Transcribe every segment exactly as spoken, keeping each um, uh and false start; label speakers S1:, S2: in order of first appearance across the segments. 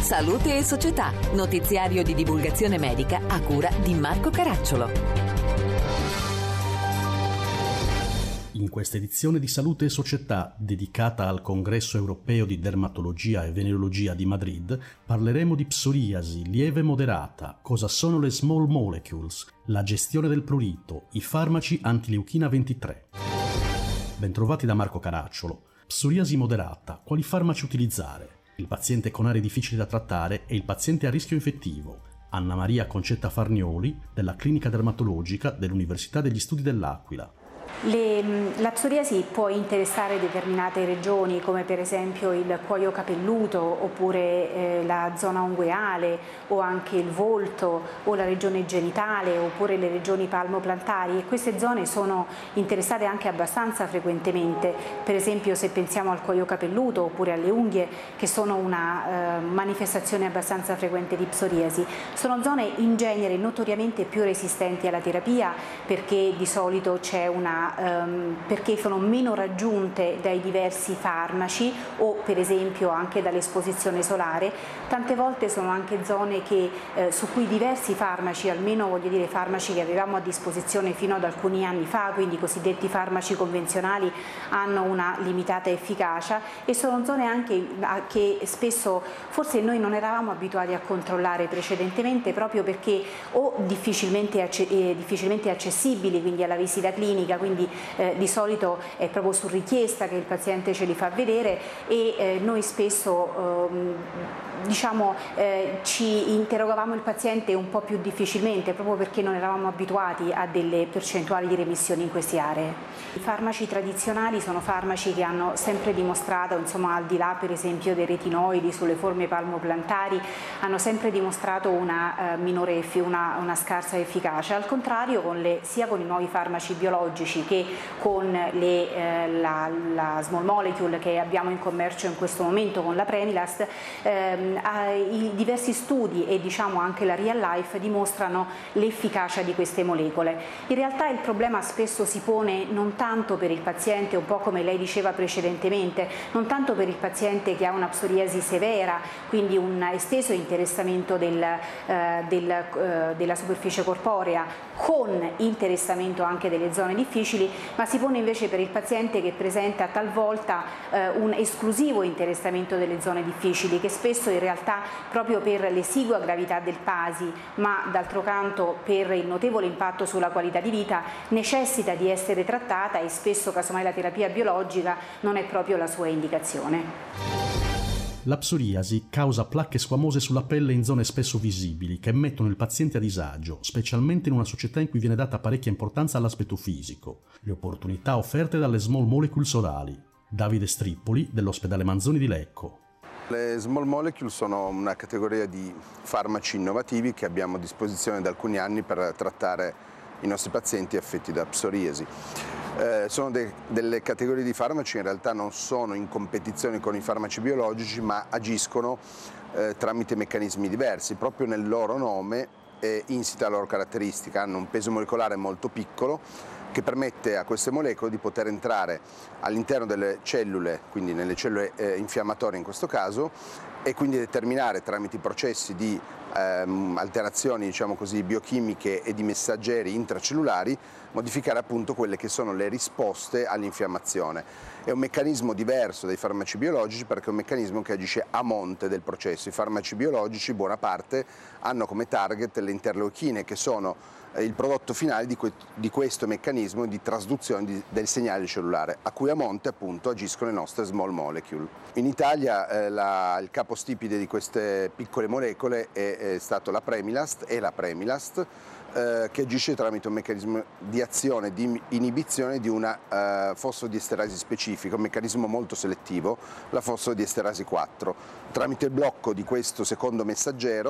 S1: Salute e Società, notiziario di divulgazione medica a cura di Marco Caracciolo.
S2: In questa edizione di Salute e Società, dedicata al Congresso Europeo di Dermatologia e Venerologia di Madrid, parleremo di psoriasi lieve e moderata, cosa sono le small molecules, la gestione del prurito, i farmaci antileuchina ventitré. Bentrovati da Marco Caracciolo. Psoriasi moderata, quali farmaci utilizzare? Il paziente con aree difficili da trattare e il paziente a rischio infettivo. Anna Maria Concetta Farnioli, della Clinica Dermatologica dell'Università degli Studi dell'Aquila.
S3: Le, la psoriasi può interessare determinate regioni, come per esempio il cuoio capelluto, oppure eh, la zona ungueale, o anche il volto, o la regione genitale, oppure le regioni palmoplantari, e queste zone sono interessate anche abbastanza frequentemente. Per esempio, se pensiamo al cuoio capelluto oppure alle unghie, che sono una eh, manifestazione abbastanza frequente di psoriasi, sono zone in genere notoriamente più resistenti alla terapia, perché di solito c'è una perché sono meno raggiunte dai diversi farmaci o per esempio anche dall'esposizione solare. Tante volte sono anche zone che, eh, su cui diversi farmaci, almeno voglio dire farmaci che avevamo a disposizione fino ad alcuni anni fa, quindi i cosiddetti farmaci convenzionali, hanno una limitata efficacia, e sono zone anche che spesso forse noi non eravamo abituati a controllare precedentemente, proprio perché o difficilmente, eh, difficilmente accessibili, quindi alla visita clinica, quindi Eh, di solito è proprio su richiesta che il paziente ce li fa vedere, e eh, noi spesso ehm, diciamo eh, ci interrogavamo il paziente un po' più difficilmente, proprio perché non eravamo abituati a delle percentuali di remissione in queste aree. I farmaci tradizionali sono farmaci che hanno sempre dimostrato, insomma, al di là per esempio dei retinoidi sulle forme palmoplantari, hanno sempre dimostrato una eh, minore, una, una scarsa efficacia. Al contrario, con le, sia con i nuovi farmaci biologici che con le, eh, la, la small molecule che abbiamo in commercio in questo momento con la Premilast, ehm, i diversi studi e diciamo anche la real life dimostrano l'efficacia di queste molecole. In realtà il problema spesso si pone non tanto per il paziente, un po' come lei diceva precedentemente, non tanto per il paziente che ha una psoriasi severa, quindi un esteso interessamento del, eh, del, eh, della superficie corporea con interessamento anche delle zone difficili, ma si pone invece per il paziente che presenta talvolta eh, un esclusivo interessamento delle zone difficili, che spesso in realtà, proprio per l'esigua gravità del PASI, ma d'altro canto per il notevole impatto sulla qualità di vita, necessita di essere trattata, e spesso casomai la terapia biologica non è proprio la sua indicazione.
S2: La psoriasi causa placche squamose sulla pelle in zone spesso visibili che mettono il paziente a disagio, specialmente in una società in cui viene data parecchia importanza all'aspetto fisico. Le opportunità offerte dalle small molecules orali. Davide Strippoli, dell'ospedale Manzoni di Lecco.
S4: Le small molecule sono una categoria di farmaci innovativi che abbiamo a disposizione da alcuni anni per trattare i nostri pazienti affetti da psoriasi. Eh, sono de delle categorie di farmaci che in realtà non sono in competizione con i farmaci biologici, ma agiscono eh, tramite meccanismi diversi. Proprio nel loro nome è insita la loro caratteristica, hanno un peso molecolare molto piccolo che permette a queste molecole di poter entrare all'interno delle cellule, quindi nelle cellule eh, infiammatorie in questo caso, e quindi determinare tramite i processi di ehm, alterazioni, diciamo così, biochimiche e di messaggeri intracellulari, modificare appunto quelle che sono le risposte all'infiammazione. È un meccanismo diverso dai farmaci biologici perché è un meccanismo che agisce a monte del processo. I farmaci biologici, buona parte, hanno come target le interleuchine, che sono il prodotto finale di, que di questo meccanismo di trasduzione di, del segnale cellulare, a cui a monte appunto agiscono le nostre small molecule. In Italia eh, la, il capostipite di queste piccole molecole è, è stato la Premilast e la Premilast, eh, che agisce tramite un meccanismo di azione, di inibizione di una eh, fosfodiesterasi specifica, un meccanismo molto selettivo, la fosfodiesterasi quattro. Tramite il blocco di questo secondo messaggero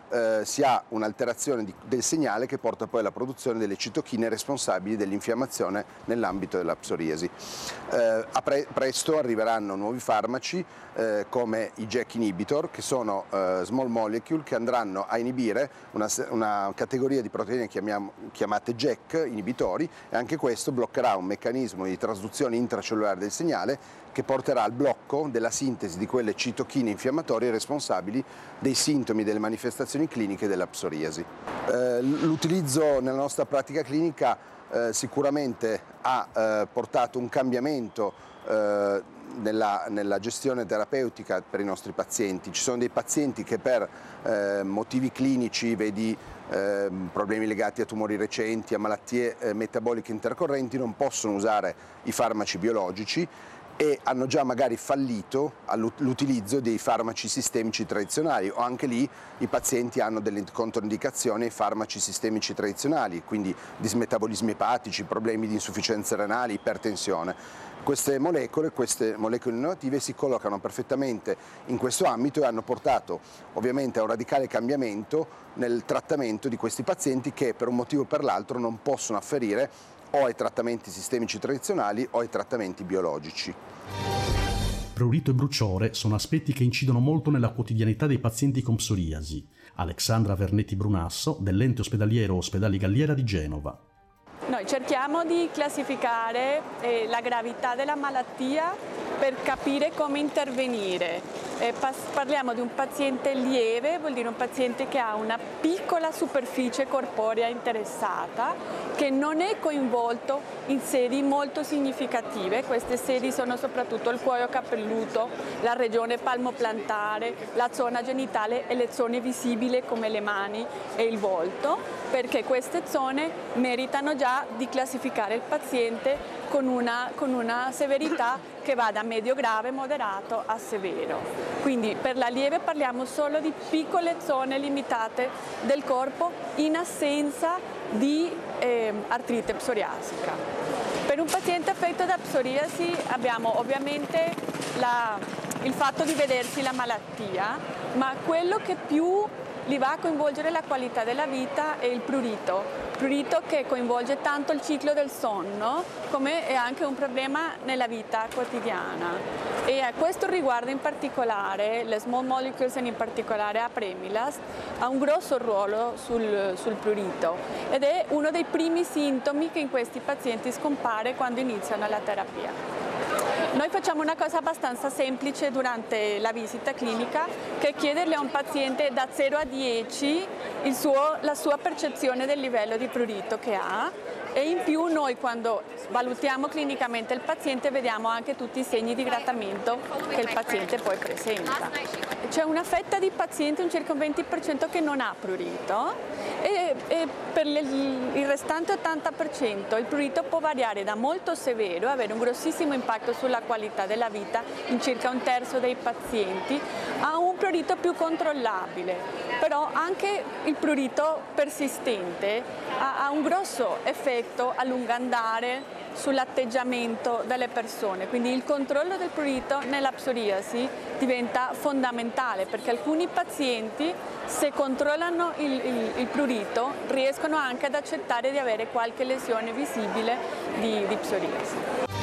S4: eh, si ha un'alterazione di, del segnale che porta poi alla produzione delle citochine responsabili dell'infiammazione nell'ambito della psoriasi. Eh, a pre presto arriveranno nuovi farmaci eh, come i JAK inhibitor, che sono eh, small molecule che andranno a inibire una, una categoria di proteine chiamiamo, chiamate JAK inibitori, e anche questo bloccherà un meccanismo di trasduzione intracellulare del segnale che porterà al blocco della sintesi di quelle citochine infiammatorie responsabili dei sintomi, delle manifestazioni cliniche della psoriasi. Eh, L'utilizzo nella nostra pratica clinica eh, sicuramente ha eh, portato un cambiamento eh, nella, nella gestione terapeutica per i nostri pazienti. Ci sono dei pazienti che per eh, motivi clinici, vedi eh, problemi legati a tumori recenti, a malattie eh, metaboliche intercorrenti, non possono usare i farmaci biologici e hanno già magari fallito l'utilizzo dei farmaci sistemici tradizionali, o anche lì i pazienti hanno delle controindicazioni ai farmaci sistemici tradizionali, quindi dismetabolismi epatici, problemi di insufficienza renale, ipertensione. Queste molecole, queste molecole innovative si collocano perfettamente in questo ambito e hanno portato ovviamente a un radicale cambiamento nel trattamento di questi pazienti che per un motivo o per l'altro non possono afferire o ai trattamenti sistemici tradizionali o ai trattamenti biologici.
S2: Prurito e bruciore sono aspetti che incidono molto nella quotidianità dei pazienti con psoriasi. Alexandra Vernetti Brunasso, dell'ente ospedaliero Ospedali Galliera di Genova.
S5: Noi cerchiamo di classificare eh, la gravità della malattia per capire come intervenire. Eh, parliamo di un paziente lieve, vuol dire un paziente che ha una piccola superficie corporea interessata, che non è coinvolto in sedi molto significative. Queste sedi sono soprattutto il cuoio capelluto, la regione palmoplantare, la zona genitale e le zone visibili come le mani e il volto, perché queste zone meritano già di classificare il paziente con una, con una severità che va da medio grave, moderato a severo. Quindi per la lieve parliamo solo di piccole zone limitate del corpo in assenza di eh, artrite psoriasica. Per un paziente affetto da psoriasi abbiamo ovviamente la, il fatto di vedersi la malattia, ma quello che più li va a coinvolgere la qualità della vita è il prurito. Prurito che coinvolge tanto il ciclo del sonno come è anche un problema nella vita quotidiana. E a questo riguardo in particolare, le small molecules, in particolare Apremilast, ha un grosso ruolo sul, sul prurito ed è uno dei primi sintomi che in questi pazienti scompare quando iniziano la terapia. Noi facciamo una cosa abbastanza semplice durante la visita clinica, che è chiederle a un paziente da zero a dieci il suo, la sua percezione del livello di prurito che ha, e in più noi quando valutiamo clinicamente il paziente vediamo anche tutti i segni di grattamento che il paziente poi presenta. C'è una fetta di pazienti, un circa un venti per cento, che non ha prurito e, e per le, il restante ottanta per cento il prurito può variare da molto severo, avere un grossissimo impatto sulla qualità della vita in circa un terzo dei pazienti, a un prurito più controllabile. Però anche il prurito persistente ha, ha un grosso effetto a lungo andare sull'atteggiamento delle persone, quindi il controllo del prurito nella psoriasi diventa fondamentale, perché alcuni pazienti, se controllano il, il, il prurito, riescono anche ad accettare di avere qualche lesione visibile di, di psoriasi.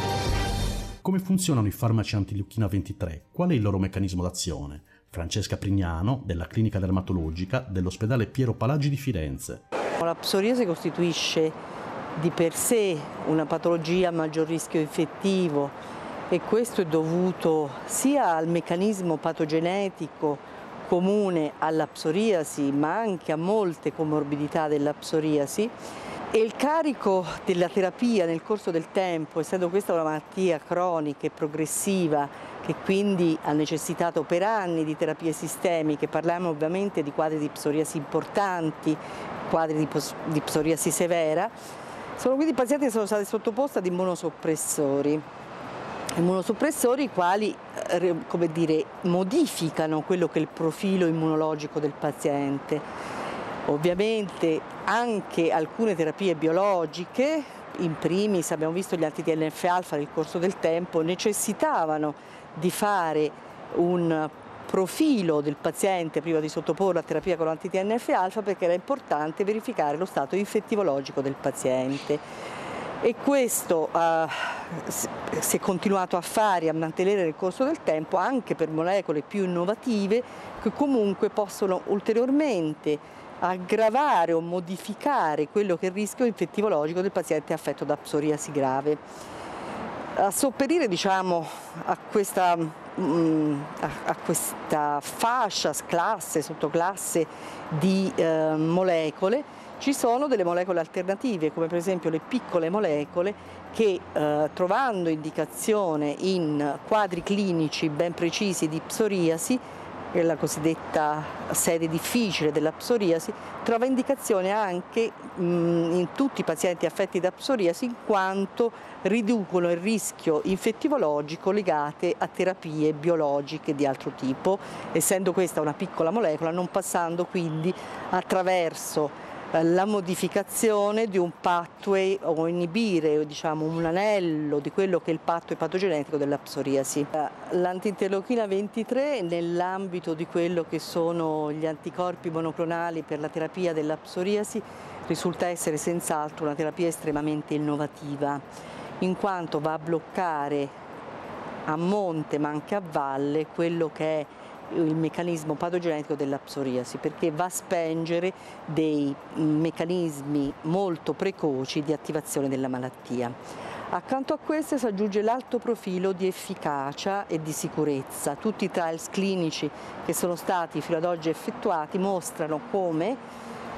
S2: Come funzionano i farmaci antileuchina ventitré? Qual è il loro meccanismo d'azione? Francesca Prignano, della clinica dermatologica dell'ospedale Piero Palagi di Firenze.
S6: La psoriasi costituisce di per sé una patologia a maggior rischio infettivo e questo è dovuto sia al meccanismo patogenetico comune alla psoriasi, ma anche a molte comorbidità della psoriasi, e il carico della terapia nel corso del tempo, essendo questa una malattia cronica e progressiva che quindi ha necessitato per anni di terapie sistemiche, parliamo ovviamente di quadri di psoriasi importanti, quadri di, di psoriasi severa, sono quindi pazienti che sono stati sottoposti ad immunosoppressori, immunosoppressori i quali come dire, modificano quello che è il profilo immunologico del paziente. Ovviamente anche alcune terapie biologiche, in primis abbiamo visto gli anti-T N F alfa nel corso del tempo, necessitavano di fare un profilo del paziente prima di sottoporlo a terapia con l'anti-T N F alfa, perché era importante verificare lo stato infettivologico del paziente. E questo uh, si è continuato a fare e a mantenere nel corso del tempo anche per molecole più innovative che comunque possono ulteriormente aggravare o modificare quello che è il rischio infettivologico del paziente affetto da psoriasi grave. A sopperire, diciamo, a questa, mh, a, a questa fascia, classe, sottoclasse di eh, molecole, ci sono delle molecole alternative, come per esempio le piccole molecole che, eh, trovando indicazione in quadri clinici ben precisi di psoriasi, la cosiddetta sede difficile della psoriasi, trova indicazione anche mh, in tutti i pazienti affetti da psoriasi, in quanto riducono il rischio infettivologico legate a terapie biologiche di altro tipo, essendo questa una piccola molecola, non passando quindi attraverso la modificazione di un pathway o inibire, diciamo, un anello di quello che è il pathway patogenetico della psoriasi. L'anti-interleuchina ventitré, nell'ambito di quello che sono gli anticorpi monoclonali per la terapia della psoriasi, risulta essere senz'altro una terapia estremamente innovativa, in quanto va a bloccare a monte ma anche a valle quello che è il meccanismo patogenetico della psoriasi, perché va a spengere dei meccanismi molto precoci di attivazione della malattia. Accanto a questo si aggiunge l'alto profilo di efficacia e di sicurezza. Tutti i trials clinici che sono stati fino ad oggi effettuati mostrano come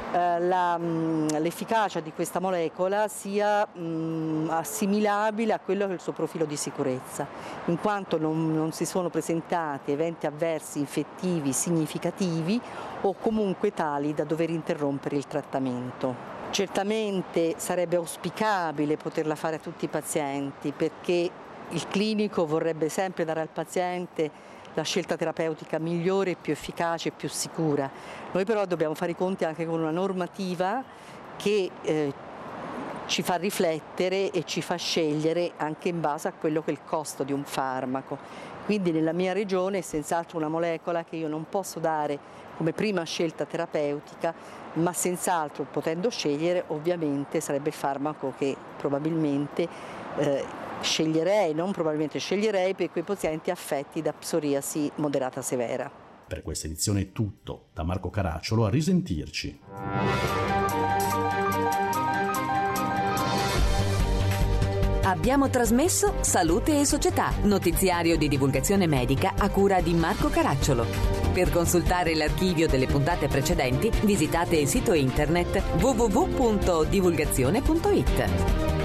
S6: l'efficacia di questa molecola sia mh, assimilabile a quello che è il suo profilo di sicurezza, in quanto non, non si sono presentati eventi avversi infettivi significativi o comunque tali da dover interrompere il trattamento. Certamente sarebbe auspicabile poterla fare a tutti i pazienti, perché il clinico vorrebbe sempre dare al paziente la scelta terapeutica migliore, più efficace e più sicura. Noi però dobbiamo fare i conti anche con una normativa che eh, ci fa riflettere e ci fa scegliere anche in base a quello che è il costo di un farmaco. Quindi nella mia regione è senz'altro una molecola che io non posso dare come prima scelta terapeutica, ma senz'altro, potendo scegliere, ovviamente sarebbe il farmaco che probabilmente eh, sceglierei, non probabilmente sceglierei per quei pazienti affetti da psoriasi moderata severa.
S2: Per questa edizione è tutto. Da Marco Caracciolo, a risentirci.
S1: Abbiamo trasmesso Salute e Società, notiziario di divulgazione medica a cura di Marco Caracciolo. Per consultare l'archivio delle puntate precedenti, visitate il sito internet w w w punto divulgazione punto i t.